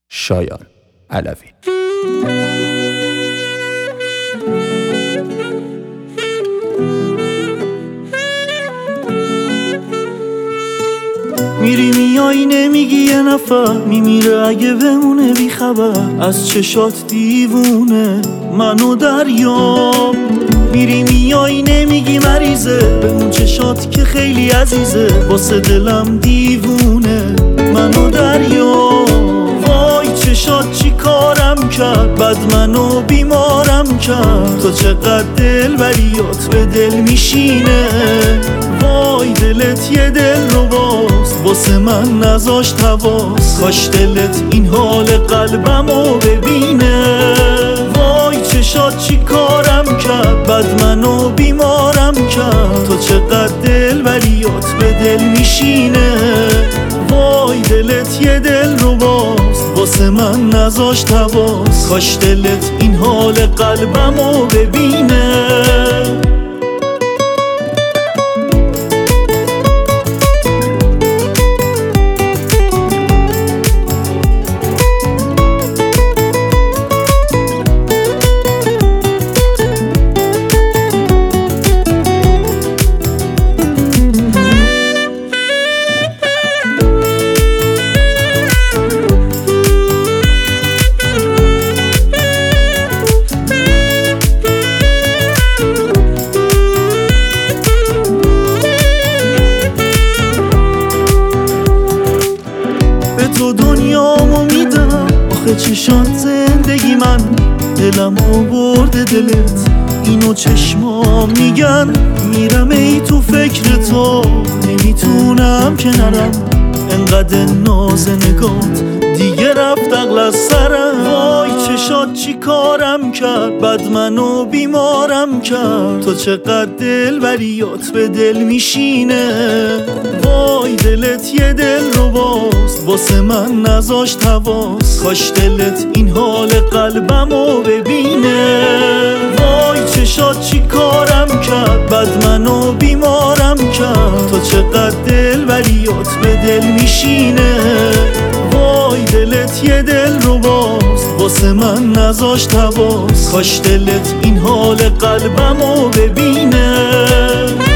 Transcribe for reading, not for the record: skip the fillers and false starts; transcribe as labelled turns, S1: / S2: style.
S1: شایان علوی.
S2: میری میای نمیگی یه نفر میمیره اگه بمونه بی خبر از چشات دیوونه منو دریاب. میری میای نمیگی مریضه به اون چشات که خیلی عزیزه واسه دلم دیوونه منو دریاب. وای چشات چی کارم کرد بد منو بیمارم کرد تو چقدر دلبریات به دل میشینه. وای دلت یه دل رو باز واسه من نذاشت حواس کاش دلت این حال قلبمو ببینه. وای چشات چی کارم کرد بد منو بیمارم کرد تو چقدر دلبریات به دل میشینه. وای دلت یه دل رو باز واسه من نذاشت حواس کاش دلت این حال قلبمو ببینه. تو دنیامو میدم آخه چشات زندگی من دلمو برده دلت اینو چشمام میگن. میرم ای تو فکر تو نمیتونم که نرم انقدر ناز نگات دیگه رفت عقل از سرم. وای چشات چی کارم کرد بد منو بیمارم کرد تو چقدر دلبریات به دل میشینه. وای دلت یه دل رو باز واسه من نذاشت حواس کاش دلت این حال قلبمو ببینه. وای چشات چی کارم کرد بد منو بیمارم کرد تو چقدر دلبریات به دل میشینه. وای دلت یه دل رو باز واسه من نذاشت حواس کاش دلت این حال قلبمو ببینه.